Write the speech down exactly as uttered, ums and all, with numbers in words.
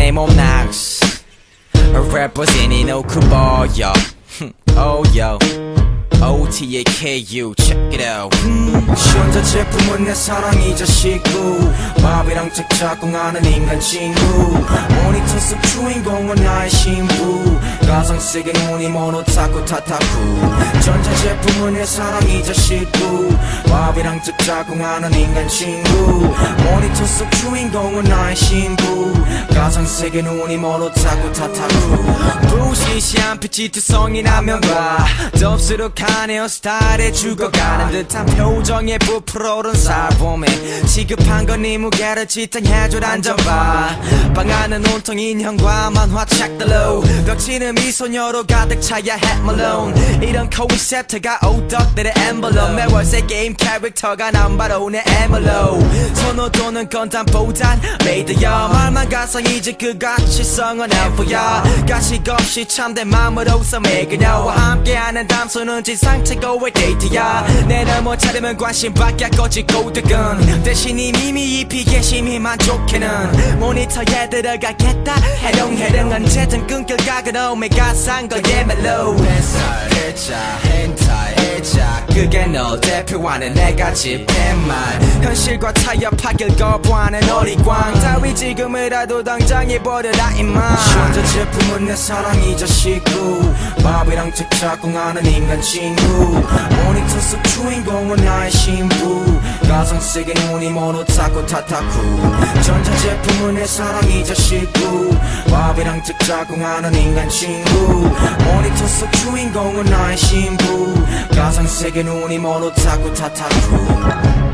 내 몸낭 Rappers 인해놓고 보여 Oh yo O T A K U check it out 음. 시원자 제품은 내 사랑이 자식구 밥이랑 책 작공하는 인간 친구 모니터 속 주인공은 나의 신부 가상 세계 눈이 모노타쿠 타타쿠 전자 제품은 내 사랑이 자식구 밥이랑 책 작공하는 인간 친구 모니터 속 주인공은 나의 신부 가상 세계 눈이 모노타쿠 타타쿠 부시시한 빛이 투성이 나면 봐 덥수룩한 헤어스타일에 죽어가는 듯한 표정에 부풀어오른 살 보면 시급한 건 네 무게를 지탱해줄 앉아봐 방 안은 온통 인형과 만화 책들로 벽치는 미소녀로 가득 차야 Hat Malone 이런 컨셉트가 오덕들의 엠블럼 매월새 게임 캐릭터가 난 바로 내 에멀로 선호도는 건담보단 메이드야 말만 가상이지 그 가치성은 엘프야 가식 없이 참된 마음으로서 매 그녀와 함께하는 담소는 지상최고의 데이트야 내를 못 차리면 관심 밖에 꺼지 고득은 대신 이미 입히 계심이 만족해는 모니터에 들어가겠다 해롱해롱 언제든 끊길 각으로 매가 산 거에 멜로우 햇살 해자 hentai 해자 그게 널 대표하는 네 가지 팻말 현실과 타협하길 거부하는 어리광 따위 지금이라도 당장 해버려라 임마 시원자 제품은 내 사랑이 자식구 밥이랑 책 작공하는 인간 친구 모니터 속 주인공은 나의 신부 가상 세계 눈이 모노타쿠 타타쿠 전자 제품은 내 사랑이 자식구 밥이랑 책 작공하는 인간 친구 모니터 속 주인공은 나의 신부 가상 세계 눈이 모노타쿠 타타쿠